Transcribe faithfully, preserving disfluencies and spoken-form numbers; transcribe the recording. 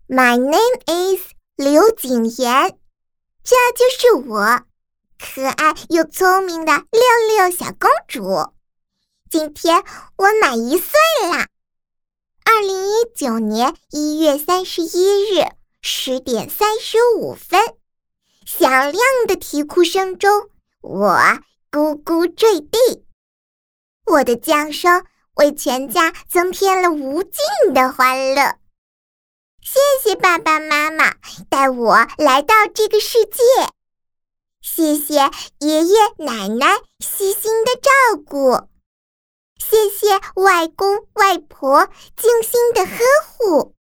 My name is 刘谨言，这就是我，可爱又聪明的六六小公主。今天我满一岁啦！二零一九年一月三十一日十点三十五分，响亮的啼哭声中，我咕咕坠地。我的降生为全家增添了无尽的欢乐。谢谢爸爸妈妈带我来到这个世界，谢谢爷爷奶奶细心的照顾，谢谢外公外婆精心的呵护。